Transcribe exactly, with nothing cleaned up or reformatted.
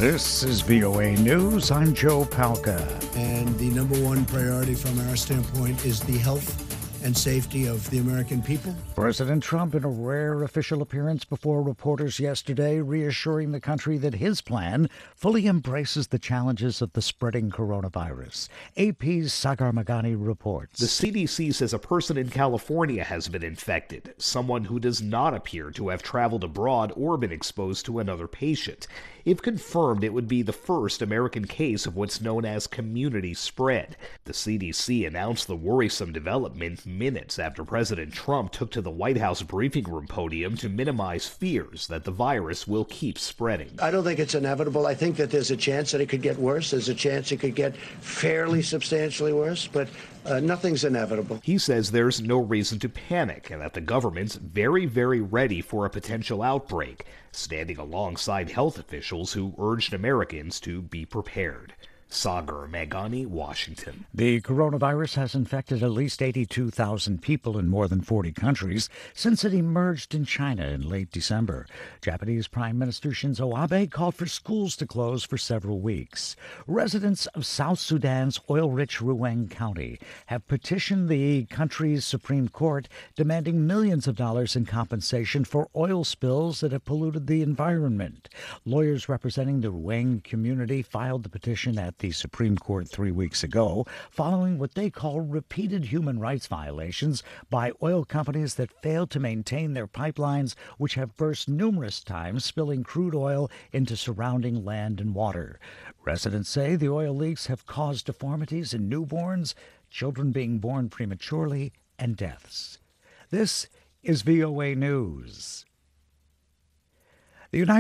This is V O A News. I'm Joe Palca. And the number one priority from our standpoint is the health and safety of the American people. President Trump, in a rare official appearance before reporters yesterday, reassuring the country that his plan fully embraces the challenges of the spreading coronavirus. A P's Sagar Magani reports. The C D C says a person in California has been infected, someone who does not appear to have traveled abroad or been exposed to another patient. If confirmed, it would be the first American case of what's known as community spread. The C D C announced the worrisome development minutes after President Trump took to the White House briefing room podium to minimize fears that the virus will keep spreading. I don't think it's inevitable. I think that there's a chance that it could get worse. There's a chance it could get fairly substantially worse, but uh, nothing's inevitable. He says there's no reason to panic and that the government's very, very ready for a potential outbreak, standing alongside health officials who urged Americans to be prepared. Sagar Magani, Washington. The coronavirus has infected at least eighty-two thousand people in more than forty countries since it emerged in China in late December. Japanese Prime Minister Shinzo Abe called for schools to close for several weeks. Residents of South Sudan's oil-rich Ruweng County have petitioned the country's Supreme Court demanding millions of dollars in compensation for oil spills that have polluted the environment. Lawyers representing the Ruweng community filed the petition at the Supreme Court three weeks ago, following what they call repeated human rights violations by oil companies that failed to maintain their pipelines, which have burst numerous times, spilling crude oil into surrounding land and water. Residents say the oil leaks have caused deformities in newborns, children being born prematurely, and deaths. This is V O A News. The United